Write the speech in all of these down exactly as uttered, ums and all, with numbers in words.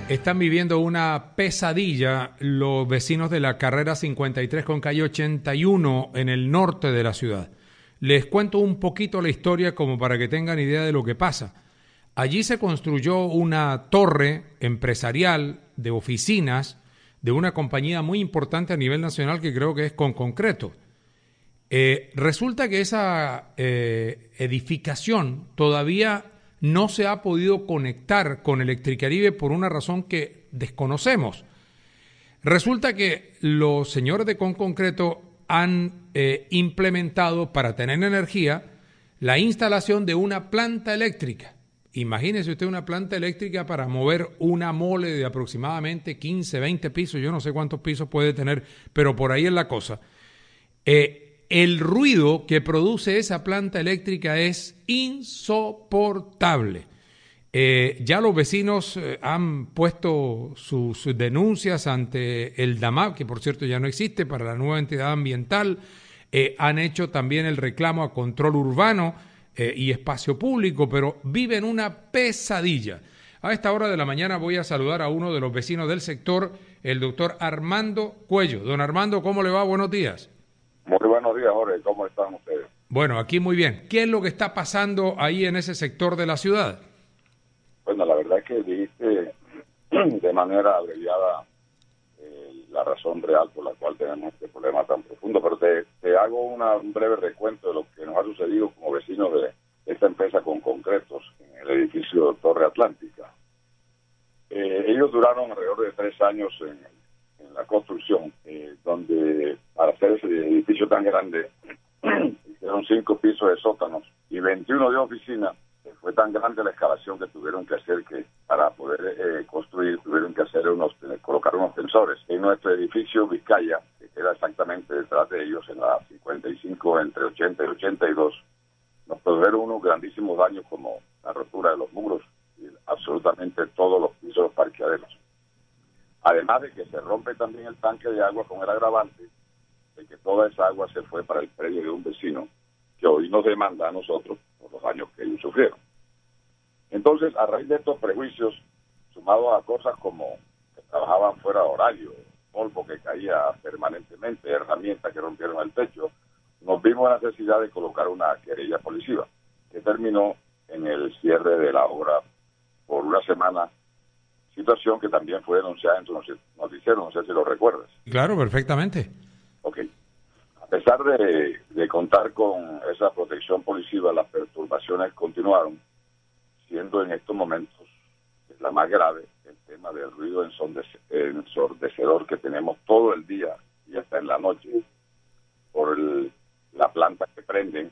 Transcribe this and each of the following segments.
Están viviendo una pesadilla los vecinos de la carrera cincuenta y tres con calle ochenta y uno en el norte de la ciudad. Les cuento un poquito la historia como para que tengan idea de lo que pasa. Allí se construyó una torre empresarial de oficinas de una compañía muy importante a nivel nacional que creo que es Conconcreto. Eh, resulta que esa eh, edificación todavía no se ha podido conectar con Electricaribe por una razón que desconocemos. Resulta que los señores de Conconcreto han eh, implementado para tener energía la instalación de una planta eléctrica. Imagínese usted una planta eléctrica para mover una mole de aproximadamente quince, veinte pisos, yo no sé cuántos pisos puede tener, pero por ahí es la cosa. Eh, El ruido que produce esa planta eléctrica es insoportable. Eh, ya los vecinos eh, han puesto sus, sus denuncias ante el DAMAP, que por cierto ya no existe, para la nueva entidad ambiental. Eh, han hecho también el reclamo a control urbano eh, y espacio público, pero viven una pesadilla. A esta hora de la mañana voy a saludar a uno de los vecinos del sector, el doctor Armando Cuello. Don Armando, ¿cómo le va? Buenos días. Muy buenos días, Jorge. ¿Cómo están ustedes? Bueno, aquí muy bien. ¿Qué es lo que está pasando ahí en ese sector de la ciudad? Bueno, la verdad es que dijiste de manera abreviada eh, la razón real por la cual tenemos este problema tan profundo, pero te, te hago una, un breve recuento de lo que nos ha sucedido como vecinos de esta empresa Conconcretos en el edificio Torre Atlántica. Eh, ellos duraron alrededor de tres años en en la construcción, eh, donde para hacer ese edificio tan grande hicieron cinco pisos de sótanos y veintiuno de oficina. Eh, fue tan grande la excavación que tuvieron que hacer que para poder eh, construir tuvieron que hacer unos colocar unos sensores en nuestro edificio Vizcaya, que queda exactamente detrás de ellos en la cincuenta y cinco entre ochenta y ochenta y dos. Nos produjeron unos grandísimos daños como la rotura de los muros y absolutamente todos los pisos de los parqueaderos. Además de que se rompe también el tanque de agua con el agravante de que toda esa agua se fue para el predio de un vecino que hoy nos demanda a nosotros por los daños que ellos sufrieron. Entonces, a raíz de estos prejuicios, sumados a cosas como que trabajaban fuera de horario, polvo que caía permanentemente, herramientas que rompieron el techo, nos vimos la necesidad de colocar una querella policiva que terminó en el cierre de la obra por una semana, situación que también fue denunciada en tu noticiero, no sé si lo recuerdas. Claro, perfectamente. Ok. A pesar de, de contar con esa protección policiva, las perturbaciones continuaron, siendo en estos momentos la más grave el tema del ruido ensordecedor que tenemos todo el día y hasta en la noche por el, la planta que prenden.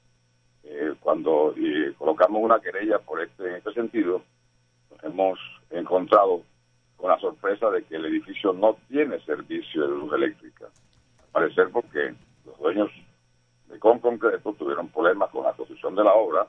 Eh, cuando y colocamos una querella por este en este sentido, hemos encontrado con la sorpresa de que el edificio no tiene servicio de luz eléctrica. Al parecer porque los dueños de Conconcreto tuvieron problemas con la construcción de la obra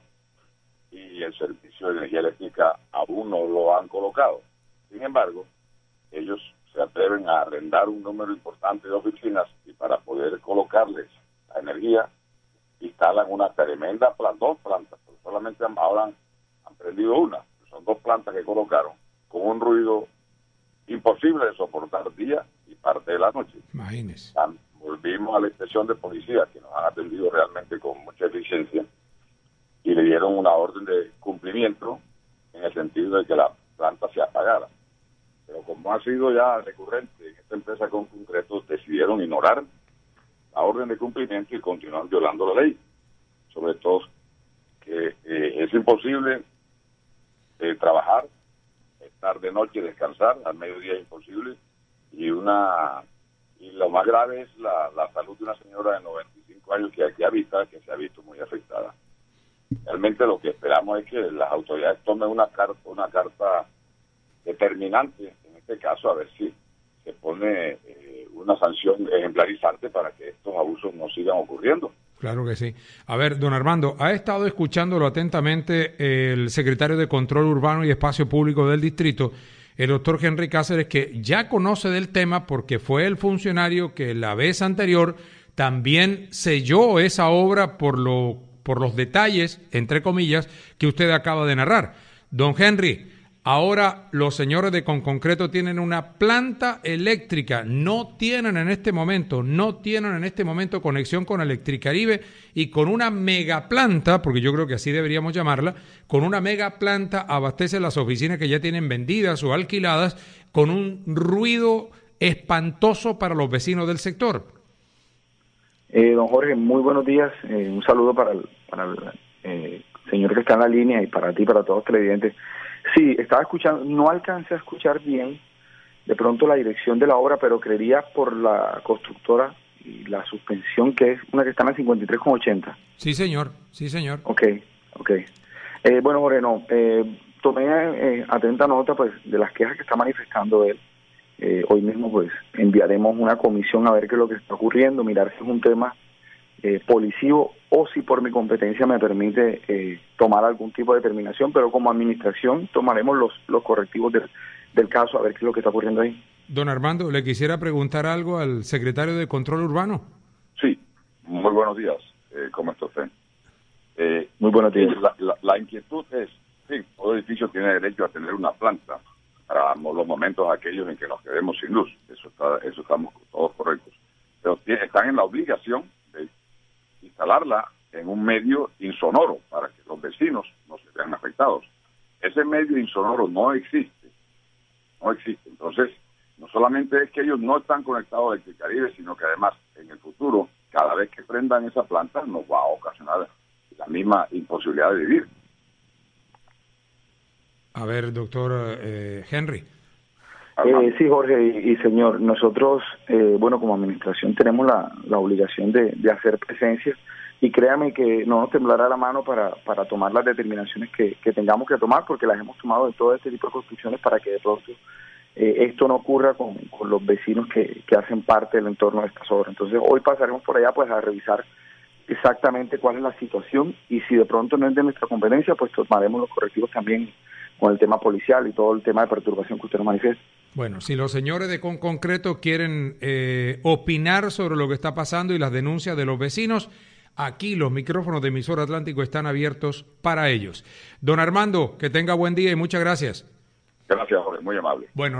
y el servicio de energía eléctrica aún no lo han colocado. Sin embargo, ellos se atreven a arrendar un número importante de oficinas y para poder colocarles la energía instalan una tremenda planta, dos plantas, pero solamente han, ahora han, han prendido una. Son dos plantas que colocaron con un ruido imposible de soportar día y parte de la noche. Imagínese. Volvimos a la inspección de policía, que nos han atendido realmente con mucha eficiencia, y le dieron una orden de cumplimiento en el sentido de que la planta se apagara. Pero como ha sido ya recurrente en esta empresa Conconcreto, decidieron ignorar la orden de cumplimiento y continuar violando la ley. Sobre todo que eh, es imposible Eh, trabajar, estar de noche, descansar, al mediodía es imposible, y una y lo más grave es la, la salud de una señora de noventa y cinco años que aquí habita, que se ha visto muy afectada. Realmente lo que esperamos es que las autoridades tomen una carta, una carta determinante, en este caso, a ver si se pone eh, una sanción ejemplarizante para que estos abusos no sigan ocurriendo. Claro que sí. A ver, don Armando, ha estado escuchándolo atentamente el secretario de Control Urbano y Espacio Público del distrito, el doctor Henry Cáceres, que ya conoce del tema porque fue el funcionario que la vez anterior también selló esa obra por, lo, por los detalles, entre comillas, que usted acaba de narrar. Don Henry, Ahora los señores de Conconcreto tienen una planta eléctrica, no tienen en este momento, no tienen en este momento conexión con Electricaribe y con una megaplanta, porque yo creo que así deberíamos llamarla, con una megaplanta abastece las oficinas que ya tienen vendidas o alquiladas con un ruido espantoso para los vecinos del sector. Eh, don Jorge, muy buenos días. Eh, un saludo para el, para el eh, señor que está en la línea y para ti, para todos los televidentes. Sí, estaba escuchando, no alcancé a escuchar bien de pronto la dirección de la obra, pero creería por la constructora y la suspensión, que es una que está en la cincuenta y tres con ochenta. Sí, señor, sí, señor. Ok, ok. Eh, bueno, Jorge, no, eh, tomé eh, atenta nota pues de las quejas que está manifestando él. Eh, hoy mismo pues enviaremos una comisión a ver qué es lo que está ocurriendo, mirar si es un tema eh, policivo o si por mi competencia me permite eh, tomar algún tipo de determinación, pero como administración tomaremos los, los correctivos del, del caso a ver qué es lo que está ocurriendo ahí. Don Armando, ¿le quisiera preguntar algo al secretario de Control Urbano? Sí, muy buenos días. Eh, ¿Cómo está usted? Eh, muy buenos días. La, la, la inquietud es, sí, todo edificio tiene derecho a tener una planta para los momentos aquellos en que nos quedemos sin luz. Eso está, eso estamos todos correctos. Pero están en la obligación de instalarla en un medio insonoro para que los vecinos no se vean afectados. Ese medio insonoro no existe, no existe. Entonces, no solamente es que ellos no están conectados a Electricaribe, sino que además en el futuro, cada vez que prendan esa planta, nos va a ocasionar la misma imposibilidad de vivir. A ver, doctor eh, Henry. Eh, sí, Jorge y, y señor, nosotros, eh, bueno, como administración tenemos la, la obligación de, de hacer presencia y créame que no nos temblará la mano para, para tomar las determinaciones que, que tengamos que tomar, porque las hemos tomado de todo este tipo de construcciones para que de pronto eh, esto no ocurra con, con los vecinos que, que hacen parte del entorno de estas obras. Entonces hoy pasaremos por allá pues a revisar exactamente cuál es la situación y si de pronto no es de nuestra competencia, pues tomaremos los correctivos también con el tema policial y todo el tema de perturbación que usted nos manifiesta. Bueno, si los señores de Conconcreto quieren eh, opinar sobre lo que está pasando y las denuncias de los vecinos, aquí los micrófonos de Emisora Atlántico están abiertos para ellos. Don Armando, que tenga buen día y muchas gracias. Gracias, Jorge, muy amable. Bueno.